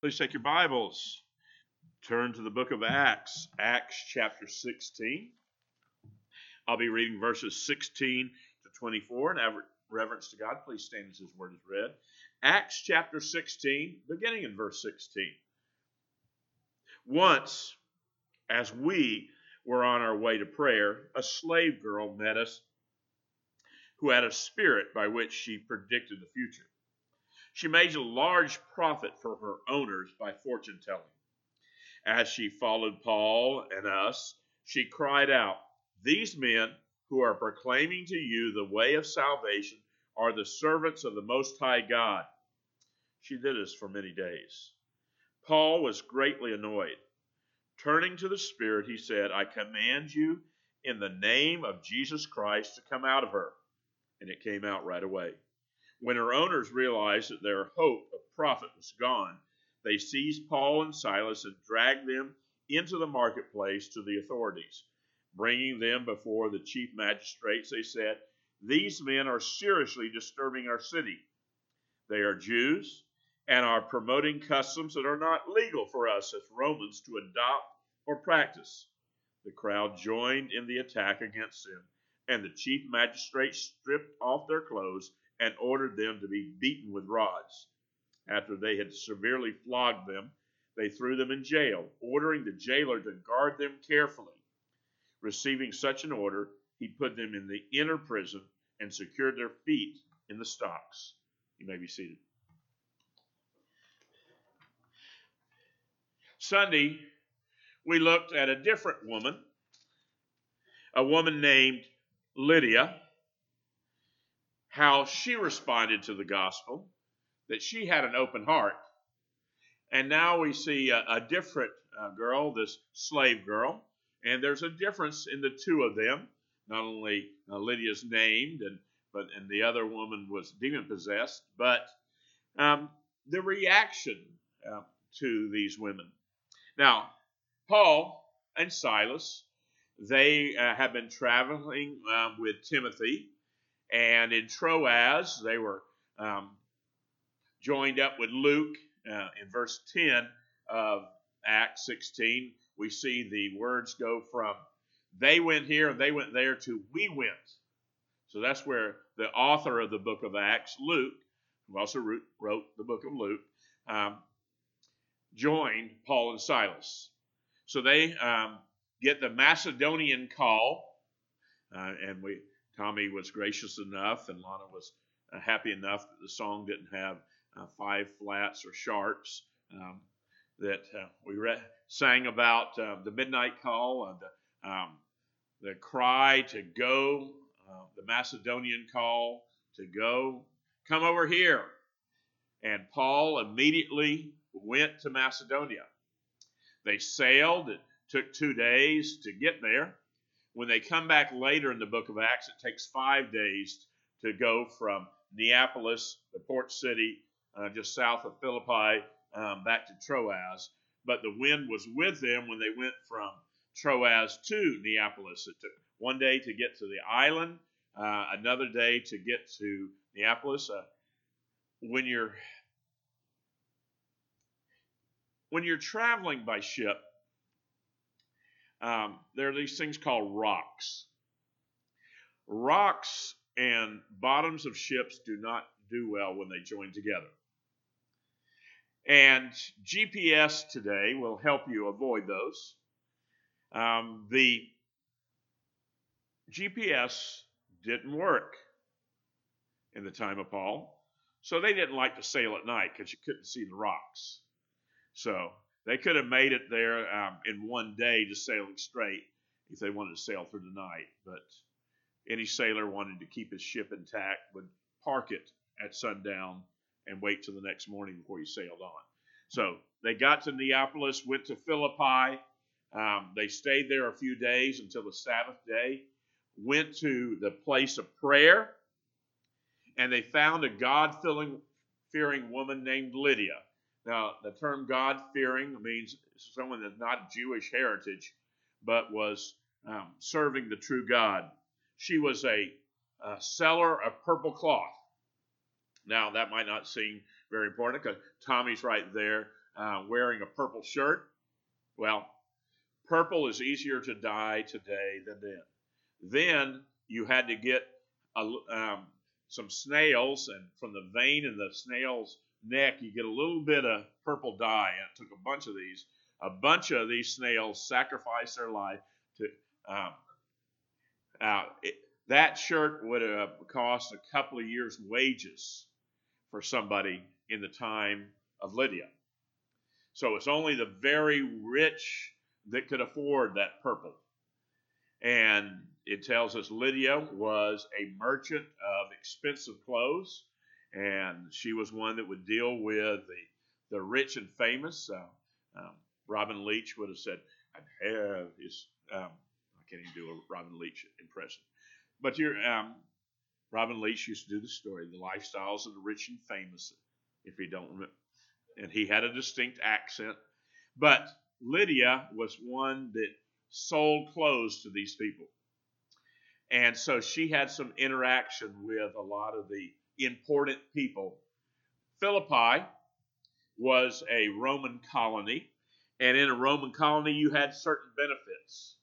Please take your Bibles. Turn to the book of Acts, Acts chapter 16. I'll be reading verses 16 to 24. And out of reverence to God, please stand as His word is read. Acts chapter 16, beginning in verse 16. Once, as we were on our way to prayer, a slave girl met us who had a spirit by which she predicted the future. She made a large profit for her owners by fortune telling. As she followed Paul and us, she cried out, "These men who are proclaiming to you the way of salvation are the servants of the Most High God." She did this for many days. Paul was greatly annoyed. Turning to the spirit, he said, "I command you in the name of Jesus Christ to come out of her." And it came out right away. When her owners realized that their hope of profit was gone, they seized Paul and Silas and dragged them into the marketplace to the authorities. Bringing them before the chief magistrates, they said, "These men are seriously disturbing our city. They are Jews and are promoting customs that are not legal for us as Romans to adopt or practice." The crowd joined in the attack against them, and the chief magistrates stripped off their clothes and ordered them to be beaten with rods. After they had severely flogged them, they threw them in jail, ordering the jailer to guard them carefully. Receiving such an order, he put them in the inner prison and secured their feet in the stocks. You may be seated. Sunday, we looked at a different woman, a woman named Lydia, how she responded to the gospel, that she had an open heart. And now we see a different girl, this slave girl, and there's a difference in the two of them. Not only Lydia's named, and the other woman was demon possessed, but the reaction to these women. Now, Paul and Silas, they have been traveling with Timothy, and in Troas they were joined up with Luke. In verse 10 of Acts 16, we see the words go from "they went here" and "they went there" to "we went." So that's where the author of the book of Acts, Luke, who also wrote the book of Luke, joined Paul and Silas. So they get the Macedonian call, and Tommy was gracious enough, and Lana was happy enough that the song didn't have 5 flats or sharps, that we sang about the midnight call, the cry to go, the Macedonian call to go, "Come over here." And Paul immediately went to Macedonia. They sailed. It took 2 days to get there. When they come back later in the book of Acts, it takes 5 days to go from Neapolis, the port city, just south of Philippi, back to Troas. But the wind was with them when they went from Troas to Neapolis. It took 1 day to get to the island, another day to get to Neapolis. When you're traveling by ship, there are these things called rocks. Rocks and bottoms of ships do not do well when they join together. And GPS today will help you avoid those. The GPS didn't work in the time of Paul, so they didn't like to sail at night because you couldn't see the rocks. So they could have made it there in 1 day just sailing straight if they wanted to sail through the night. But any sailor wanting to keep his ship intact would park it at sundown and wait till the next morning before he sailed on. So they got to Neapolis, went to Philippi. They stayed there a few days until the Sabbath day, went to the place of prayer, and they found a God-fearing woman named Lydia. Now, the term God-fearing means someone that's not Jewish heritage, but was serving the true God. She was a seller of purple cloth. Now, that might not seem very important because Tommy's right there wearing a purple shirt. Well, purple is easier to dye today than then. Then you had to get some snails, and from the vein in the snail's neck, you get a little bit of purple dye. And it took a bunch of these. A bunch of these snails sacrificed their life to. That shirt would have cost a couple of years' wages for somebody in the time of Lydia. So it's only the very rich that could afford that purple. And it tells us Lydia was a merchant of expensive clothes, and she was one that would deal with the rich and famous. Robin Leach would have said, "I'd have his." I can't even do a Robin Leach impression, but Robin Leach used to do the story, the lifestyles of the rich and famous. If you don't remember, and he had a distinct accent, but Lydia was one that sold clothes to these people. And so she had some interaction with a lot of the important people. Philippi was a Roman colony, and in a Roman colony you had certain benefits.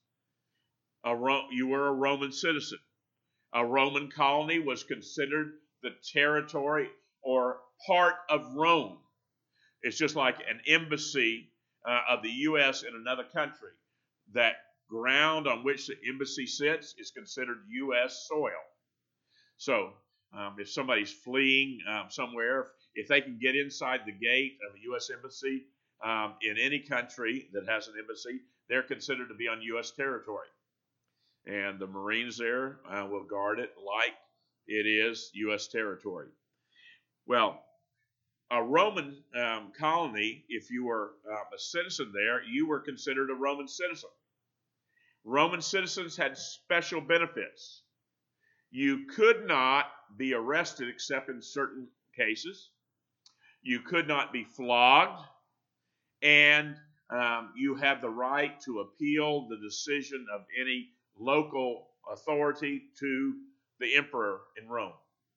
You were a Roman citizen. A Roman colony was considered the territory or part of Rome. It's just like an embassy of the U.S. in another country. That ground on which the embassy sits is considered U.S. soil. So if somebody's fleeing somewhere, if they can get inside the gate of a U.S. embassy in any country that has an embassy, they're considered to be on U.S. territory. And the Marines there will guard it like it is U.S. territory. Well, a Roman colony, if you were a citizen there, you were considered a Roman citizen. Roman citizens had special benefits. You could not be arrested except in certain cases. You could not be flogged. And you had the right to appeal the decision of any local authority to the emperor in Rome.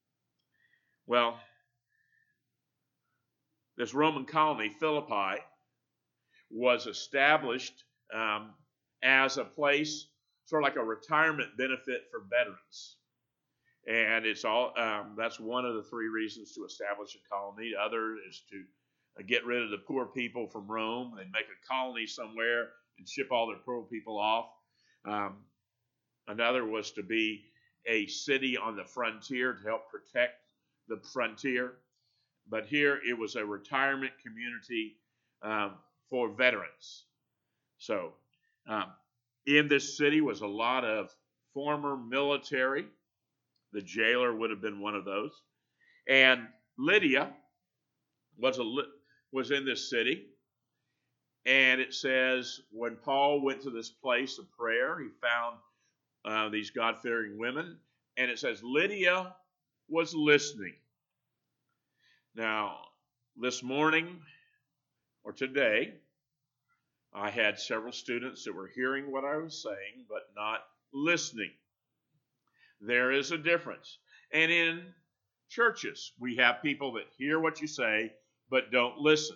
Well, this Roman colony, Philippi, was established as a place, sort of like a retirement benefit for veterans. And it's all that's one of the three reasons to establish a colony. The other is to get rid of the poor people from Rome and make a colony somewhere and ship all their poor people off. Another was to be a city on the frontier to help protect the frontier. But here it was a retirement community for veterans. So in this city was a lot of former military. The jailer would have been one of those. And Lydia was in this city. And it says when Paul went to this place of prayer, he found these God-fearing women. And it says Lydia was listening. Now, this morning or today, I had several students that were hearing what I was saying, but not listening. There is a difference. And in churches, we have people that hear what you say, but don't listen.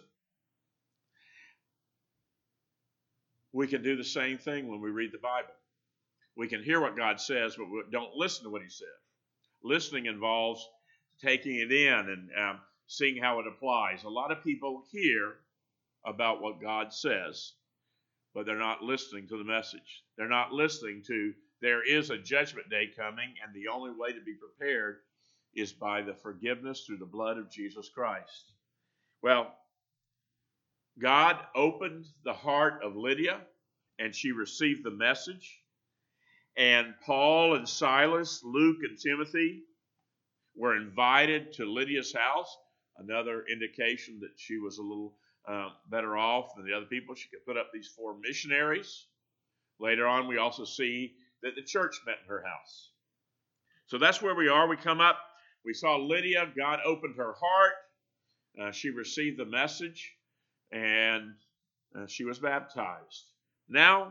We can do the same thing when we read the Bible. We can hear what God says, but we don't listen to what he says. Listening involves taking it in and seeing how it applies. A lot of people hear about what God says, but they're not listening to the message. They're not listening to there is a judgment day coming, and the only way to be prepared is by the forgiveness through the blood of Jesus Christ. Well, God opened the heart of Lydia, and she received the message. And Paul and Silas, Luke and Timothy were invited to Lydia's house. Another indication that she was a little better off than the other people. She could put up these 4 missionaries. Later on, we also see that the church met in her house. So that's where we are. We come up. We saw Lydia. God opened her heart. She received the message, and she was baptized. Now,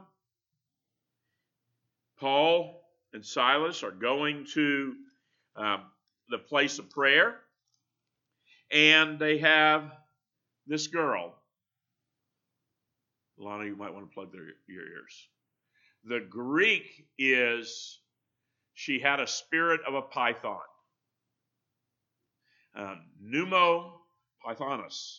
Paul and Silas are going to the place of prayer, and they have this girl Lana, you might want to plug your ears. The Greek is she had a spirit of a python. Pneumo pythonus.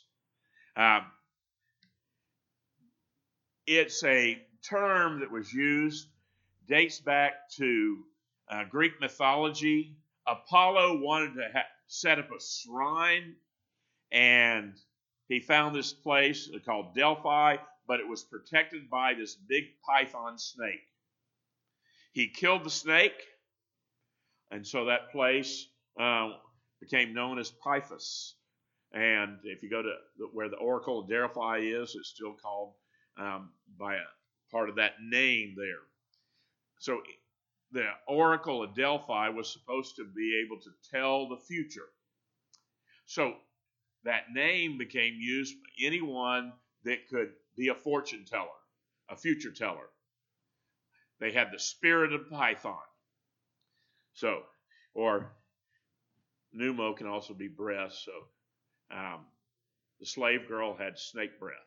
It's a term that was used, dates back to Greek mythology. Apollo wanted to set up a shrine, and he found this place called Delphi, but it was protected by this big python snake. He killed the snake, and so that place became known as Pythos. And if you go to where the Oracle of Delphi is, it's still called by a part of that name there. So the Oracle of Delphi was supposed to be able to tell the future. So that name became used for anyone that could be a fortune teller, a future teller. They had the spirit of Python. So, or pneumo can also be breath. So the slave girl had snake breath.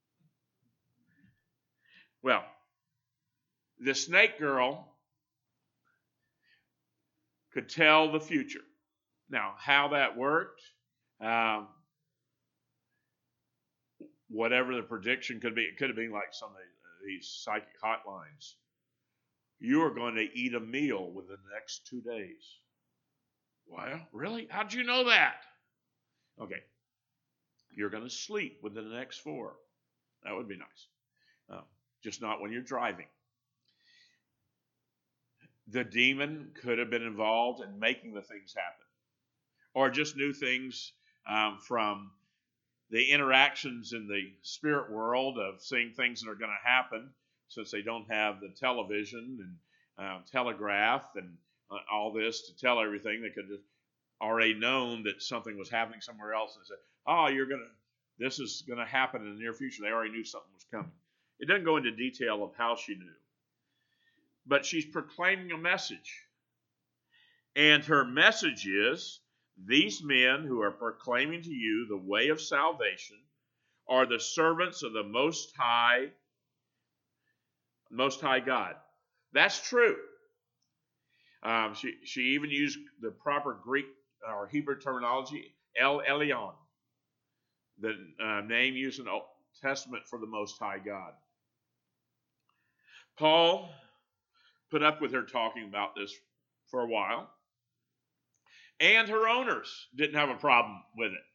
Well, the snake girl could tell the future. Now, how that worked, whatever the prediction could be, it could have been like some of these psychic hotlines. You are going to eat a meal within the next 2 days. Well, really? How'd you know that? Okay. You're going to sleep within the next 4. That would be nice. Just not when you're driving. The demon could have been involved in making the things happen, or just knew things from the interactions in the spirit world of seeing things that are going to happen, since they don't have the television and telegraph and all this to tell everything. They could have already known that something was happening somewhere else and said, "Oh, this is going to happen in the near future." They already knew something was coming. It doesn't go into detail of how she knew. But she's proclaiming a message. And her message is, these men who are proclaiming to you the way of salvation are the servants of the Most High God. That's true. She even used the proper Greek or Hebrew terminology, El Elyon, the name used in the Old Testament for the Most High God. Paul put up with her talking about this for a while, and her owners didn't have a problem with it.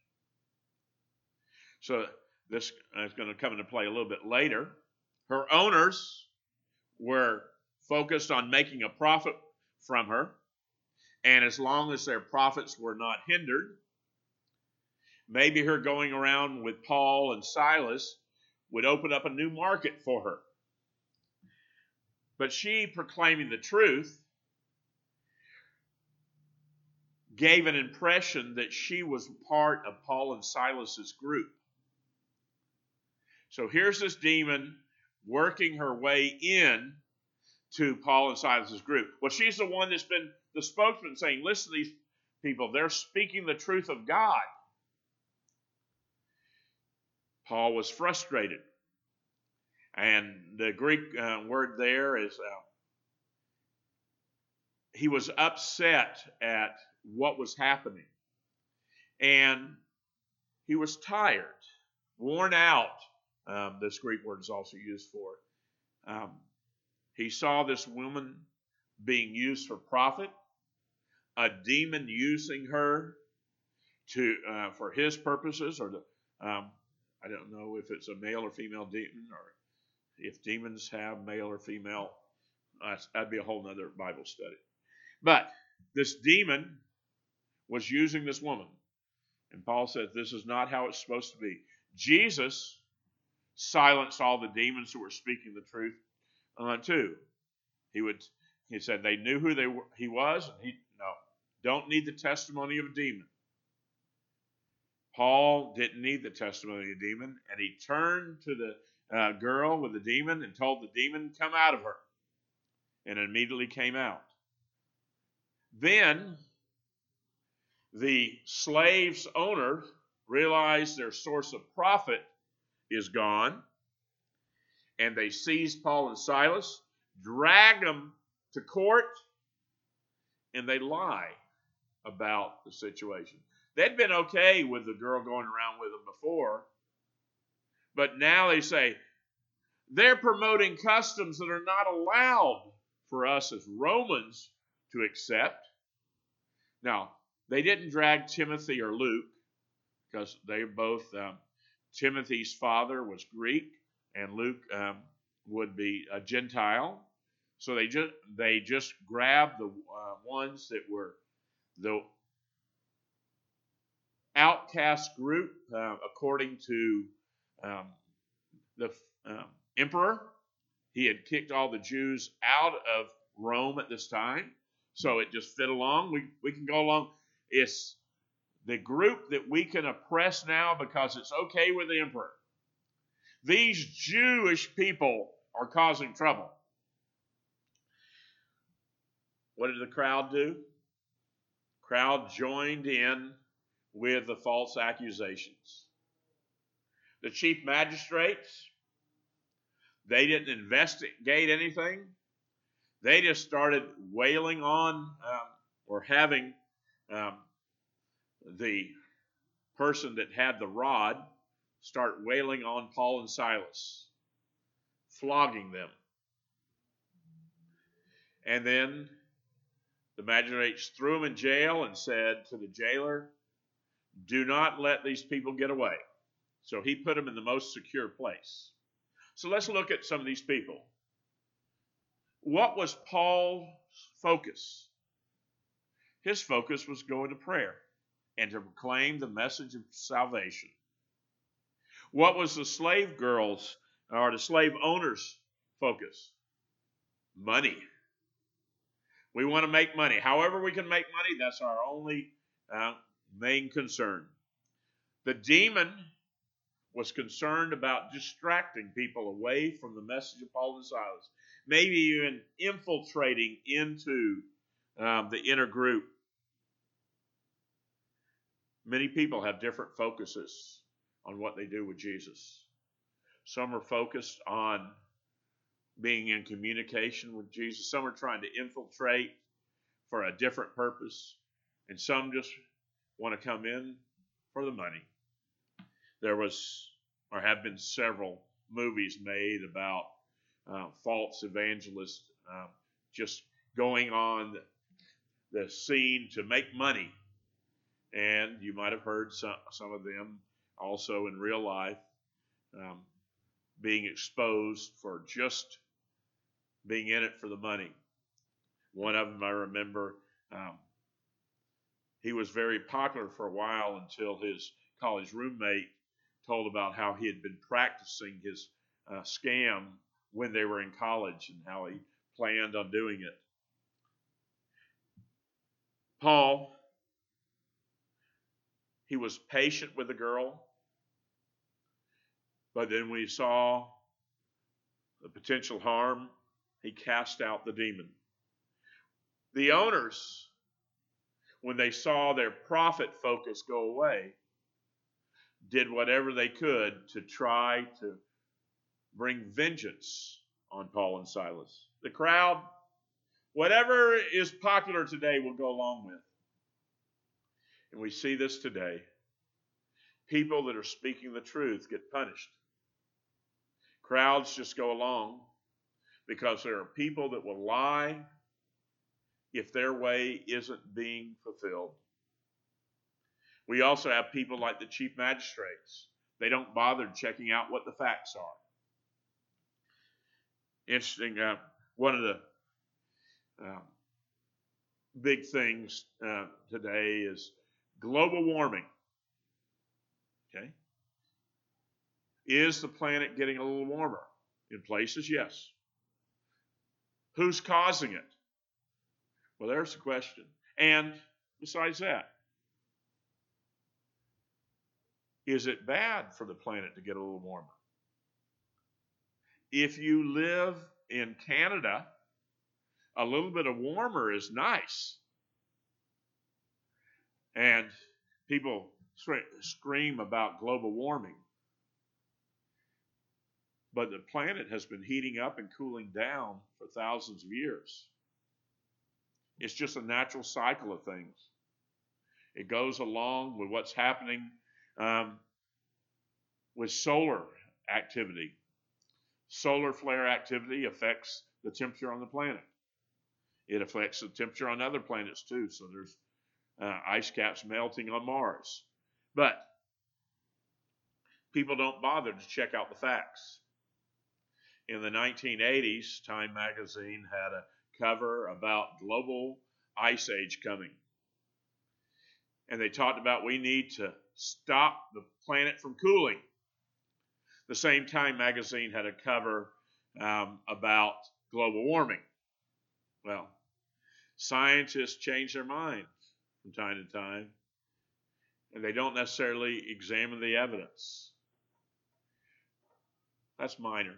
So this is going to come into play a little bit later. Her owners were focused on making a profit from her, and as long as their profits were not hindered, maybe her going around with Paul and Silas would open up a new market for her. But she, proclaiming the truth, gave an impression that she was part of Paul and Silas's group. So here's this demon working her way in to Paul and Silas's group. Well, she's the one that's been the spokesman saying, listen to these people, they're speaking the truth of God. Paul was frustrated. And the Greek word there is, he was upset at what was happening. And he was tired, worn out. This Greek word is also used for it. He saw this woman being used for profit, a demon using her for his purposes, or I don't know if it's a male or female demon, or if demons have male or female. That'd be a whole nother Bible study. But this demon was using this woman. And Paul says this is not how it's supposed to be. Jesus silenced all the demons who were speaking the truth too. He said they knew who he was, and don't need the testimony of a demon. Paul didn't need the testimony of a demon, and he turned to the girl with the demon and told the demon, come out of her. And it immediately came out. Then the slave's owner realized their source of profit is gone, And they seized Paul and Silas, dragged them to court, and they lie about the situation. They'd been okay with the girl going around with them before, but now they say they're promoting customs that are not allowed for us as Romans to accept. Now, they didn't drag Timothy or Luke because they both, Timothy's father was Greek and Luke would be a Gentile. So they just grabbed the ones that were the outcast group, according to the emperor. He had kicked all the Jews out of Rome at this time, so it just fit along. We can go along. It's the group that we can oppress now because it's okay with the emperor. These Jewish people are causing trouble. What did the crowd do? Crowd joined in with the false accusations. The chief magistrates, they didn't investigate anything. They just started wailing on or having the person that had the rod start wailing on Paul and Silas, flogging them. And then the magistrates threw them in jail and said to the jailer, "Do not let these people get away." So he put them in the most secure place. So let's look at some of these people. What was Paul's focus? His focus was going to prayer and to proclaim the message of salvation. What was the slave girls or the slave owners' focus? Money. We want to make money. However we can make money, that's our only main concern. The demon was concerned about distracting people away from the message of Paul and Silas, maybe even infiltrating into the inner group. Many people have different focuses on what they do with Jesus. Some are focused on being in communication with Jesus. Some are trying to infiltrate for a different purpose. And some just want to come in for the money. There was, or have been, several movies made about false evangelists just going on the scene to make money. And you might have heard some of them also in real life being exposed for just being in it for the money. One of them I remember, he was very popular for a while until his college roommate told about how he had been practicing his scam when they were in college and how he planned on doing it. Paul, he was patient with the girl, but then when he saw the potential harm, he cast out the demon. The owners, when they saw their profit focus go away, did whatever they could to try to bring vengeance on Paul and Silas. The crowd, whatever is popular today, will go along with. And we see this today. People that are speaking the truth get punished. Crowds just go along because there are people that will lie if their way isn't being fulfilled. We also have people like the chief magistrates. They don't bother checking out what the facts are. Interesting, one of the big things today is global warming. Okay? Is the planet getting a little warmer? In places, yes. Who's causing it? Well, there's the question. And besides that, is it bad for the planet to get a little warmer? If you live in Canada, a little bit of warmer is nice. And people scream about global warming. But the planet has been heating up and cooling down for thousands of years. It's just a natural cycle of things. It goes along with what's happening with solar activity. Solar flare activity affects the temperature on the planet. It affects the temperature on other planets too. So there's ice caps melting on Mars. But people don't bother to check out the facts. In the 1980s, Time magazine had a cover about global ice age coming. And they talked about we need to stop the planet from cooling. The same Time magazine had a cover about global warming. Well, scientists change their minds from time to time, and they don't necessarily examine the evidence. That's minor.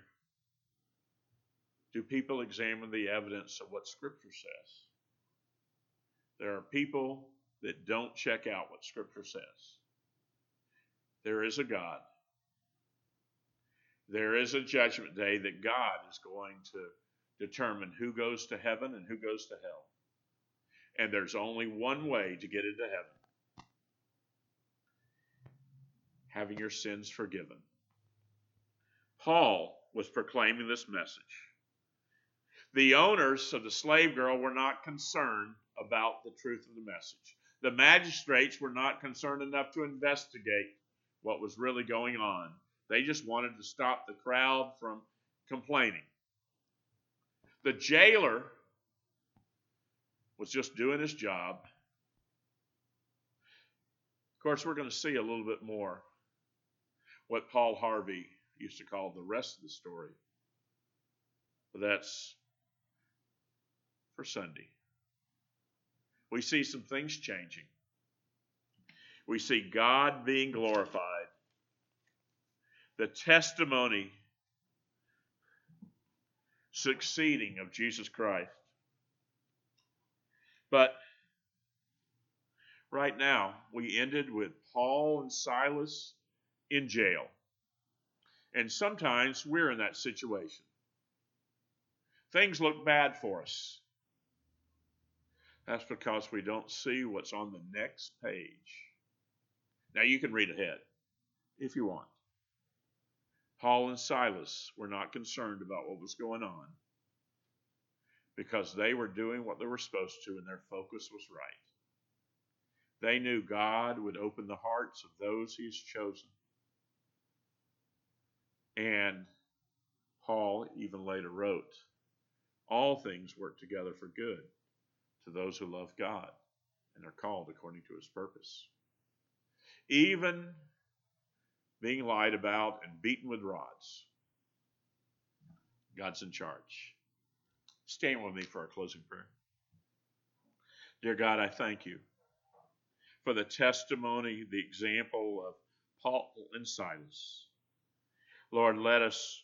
Do people examine the evidence of what Scripture says? There are people that don't check out what Scripture says. There is a God. There is a judgment day that God is going to determine who goes to heaven and who goes to hell. And there's only one way to get into heaven: having your sins forgiven. Paul was proclaiming this message. The owners of the slave girl were not concerned about the truth of the message. The magistrates were not concerned enough to investigate what was really going on. They just wanted to stop the crowd from complaining. The jailer was just doing his job. Of course, we're going to see a little bit more what Paul Harvey used to call the rest of the story. But that's for Sunday. We see some things changing. We see God being glorified. The testimony succeeding of Jesus Christ. But right now, we ended with Paul and Silas in jail. And sometimes we're in that situation. Things look bad for us. That's because we don't see what's on the next page. Now you can read ahead if you want. Paul and Silas were not concerned about what was going on because they were doing what they were supposed to and their focus was right. They knew God would open the hearts of those He has chosen. And Paul even later wrote, all things work together for good to those who love God and are called according to His purpose. Even being lied about and beaten with rods, God's in charge. Stand with me for our closing prayer. Dear God, I thank You for the testimony, the example of Paul and Silas. Lord, let us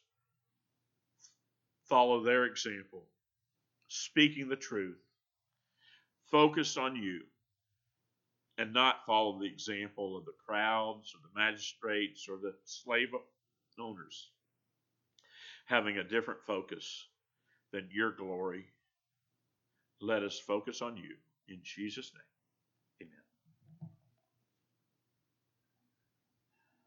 follow their example, speaking the truth, focus on You, and not follow the example of the crowds or the magistrates or the slave owners, having a different focus than Your glory. Let us focus on You. In Jesus' name.